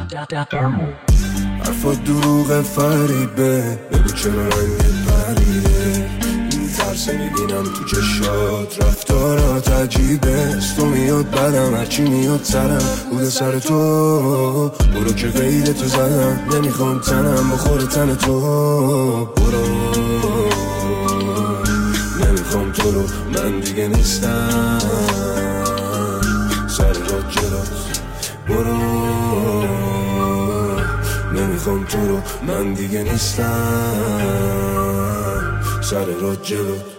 حرفات دروغ فریبه، بگو چرا رنگت پریده. ترس میبینم تو چشات، رفتارات عجیبه. از تو میاد بدم، هرچی میاد سرم بوده سر تو. برو که غیر تو زدم، نمیخوام تنم بخور تن تو. برو نمیخوام تو رو، من دیگه نیستم سر راه جلوت. برو نمیخوام تو رو، من دیگه نیستم سر راه جلوت.